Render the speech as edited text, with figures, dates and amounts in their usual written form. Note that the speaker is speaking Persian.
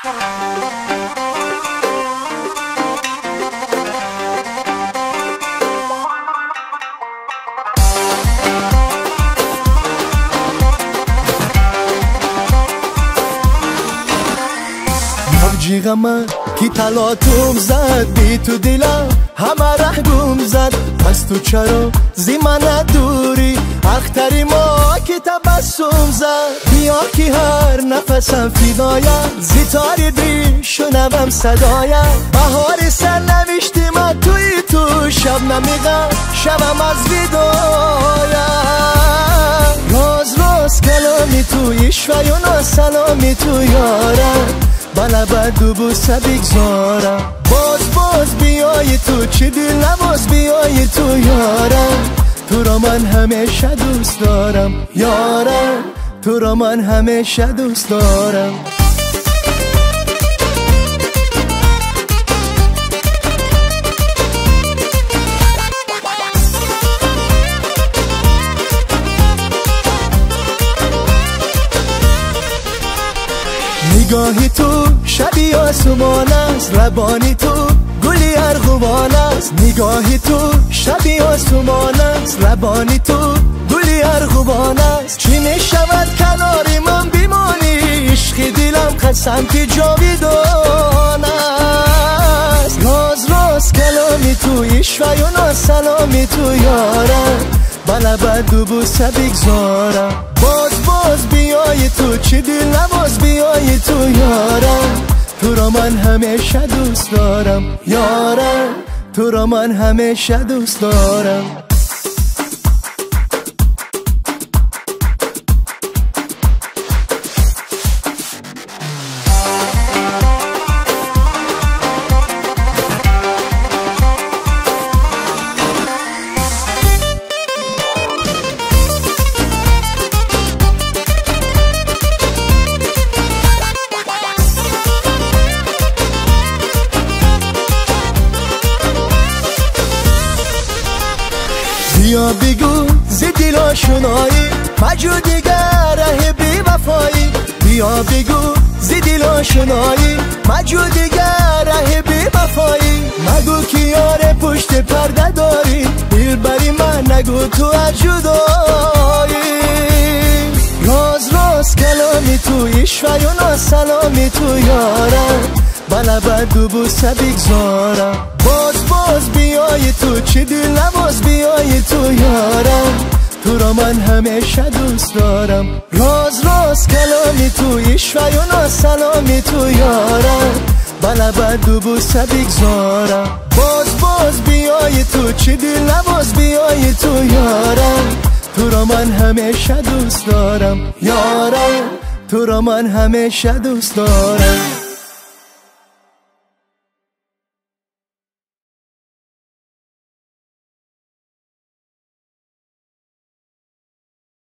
جیغم کی تلاتم زد بی تو دلم همه ره گم زد پس تو چرا زی من دوری اختری ما کی تبسم زد بیا کی هر نفسم فدایم زی تاری شنوم صدایم بهار سر نوشتی من توی تو شب نمیگم شبم از ویدایم راز کلامی توی شویونا سلامی تو یارم بله بدو بوسه بگذارم باز بیای تو چی دل نباز بیای تو یارم تو را من همیشه دوست دارم یارم تو را من همیشه دوست دارم نگاهی تو شبیه آسمان است لبانی تو گلی ارغوان است نگاهی تو شبیه آسمان است لبانی تو گلی ارغوان است چی میشود کناری من بیمانی عشق دلم قسم که جاویدان است راز کلامی تو عشق سلامی تو یارم بله بدو بوسه بگذارم باز بیای تو چی دل نباز بیای تو یارم تو را من همیشه دوست دارم یارم تو را من همیشه دوست دارم بیا بگو زی دل آشنایی مجو دیگر ره بی وفایی بیا بگو زی دل آشنایی مجو دیگر ره بی وفایی مگو که یار پشت پرده داری دیر بری من نگو تو از جدایی راز کلامی تو عشق سلامی تو یارم بله بدو بوسه بگذارم باز بیای تو چی دل نباز بیای تو یارم تو را من همیشه دوست دارم راز کلامی تو عشق سلامی تو یارم بله بدو بوسه بگذارم باز بیای تو چی دل نباز بیای تو یارم تو را من همیشه دوست دارم یارم تو را من همیشه دوست دارم